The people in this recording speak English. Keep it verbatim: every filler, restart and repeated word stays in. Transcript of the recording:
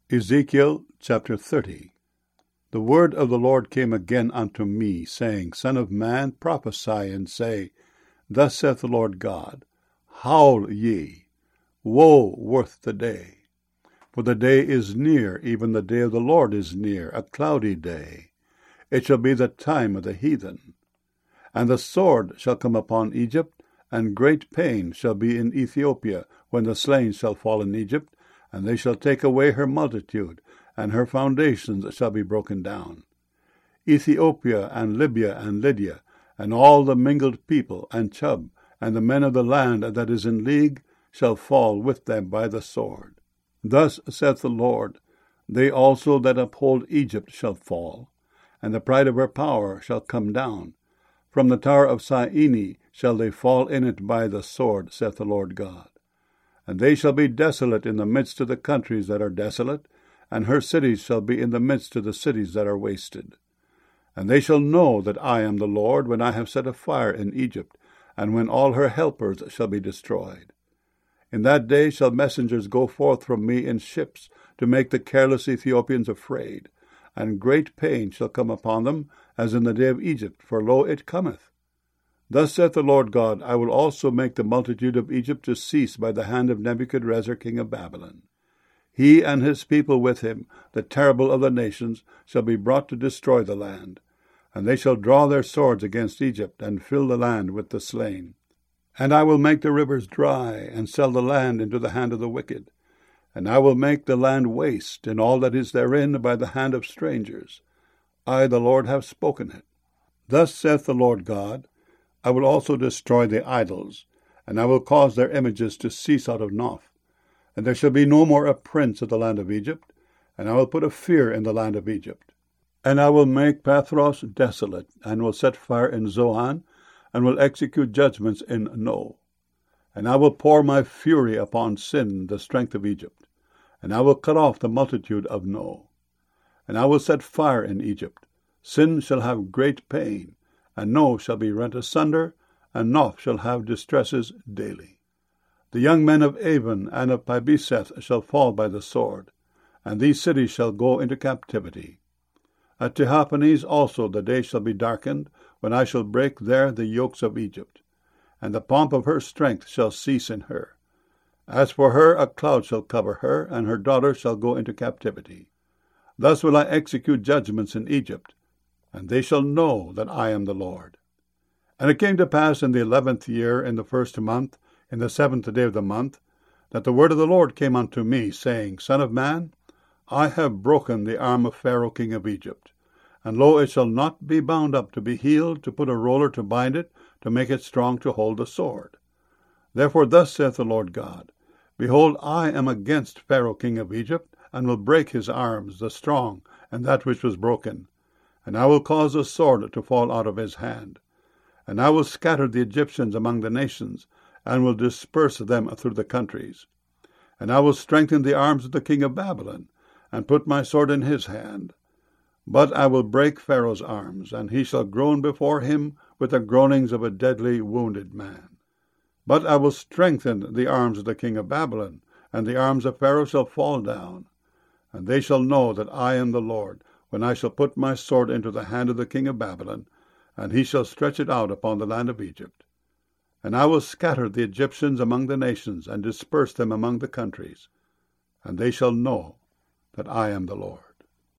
Ezekiel chapter thirty. The word of the Lord came again unto me, saying, Son of man, prophesy, and say, Thus saith the Lord God, Howl ye, woe worth the day! For the day is near, even the day of the Lord is near, a cloudy day. It shall be the time of the heathen. And the sword shall come upon Egypt, and great pain shall be in Ethiopia, when the slain shall fall in Egypt, and they shall take away her multitude, and her foundations shall be broken down. Ethiopia and Libya and Lydia, and all the mingled people, and Chub, and the men of the land that is in league, shall fall with them by the sword. Thus saith the Lord, They also that uphold Egypt shall fall, and the pride of her power shall come down. From the tower of Syene shall they fall in it by the sword, saith the Lord God. And they shall be desolate in the midst of the countries that are desolate, and her cities shall be in the midst of the cities that are wasted. And they shall know that I am the Lord, when I have set a fire in Egypt, and when all her helpers shall be destroyed. In that day shall messengers go forth from me in ships, to make the careless Ethiopians afraid, and great pain shall come upon them, as in the day of Egypt, for lo, it cometh. Thus saith the Lord God, I will also make the multitude of Egypt to cease by the hand of Nebuchadrezzar king of Babylon. He and his people with him, the terrible of the nations, shall be brought to destroy the land. And they shall draw their swords against Egypt, and fill the land with the slain. And I will make the rivers dry, and sell the land into the hand of the wicked. And I will make the land waste, and all that is therein, by the hand of strangers. I, the Lord, have spoken it. Thus saith the Lord God, I will also destroy the idols, and I will cause their images to cease out of Noph. And there shall be no more a prince of the land of Egypt, and I will put a fear in the land of Egypt. And I will make Pathros desolate, and will set fire in Zoan, and will execute judgments in No. And I will pour my fury upon Sin, the strength of Egypt, and I will cut off the multitude of No. And I will set fire in Egypt. Sin shall have great pain, and No shall be rent asunder, and Noph shall have distresses daily. The young men of Avon and of Pibeseth shall fall by the sword, and these cities shall go into captivity. At Tehaphanes also the day shall be darkened, when I shall break there the yokes of Egypt, and the pomp of her strength shall cease in her. As for her, a cloud shall cover her, and her daughters shall go into captivity. Thus will I execute judgments in Egypt, and they shall know that I am the Lord. And it came to pass in the eleventh year, in the first month, in the seventh day of the month, that the word of the Lord came unto me, saying, Son of man, I have broken the arm of Pharaoh king of Egypt, and lo, it shall not be bound up to be healed, to put a roller to bind it, to make it strong to hold the sword. Therefore thus saith the Lord God, Behold, I am against Pharaoh king of Egypt, and will break his arms, the strong, and that which was broken. And I will cause the sword to fall out of his hand. And I will scatter the Egyptians among the nations, and will disperse them through the countries. And I will strengthen the arms of the king of Babylon, and put my sword in his hand. But I will break Pharaoh's arms, and he shall groan before him with the groanings of a deadly wounded man. But I will strengthen the arms of the king of Babylon, and the arms of Pharaoh shall fall down. And they shall know that I am the Lord, when I shall put my sword into the hand of the king of Babylon, and he shall stretch it out upon the land of Egypt. And I will scatter the Egyptians among the nations, and disperse them among the countries. And they shall know that I am the Lord.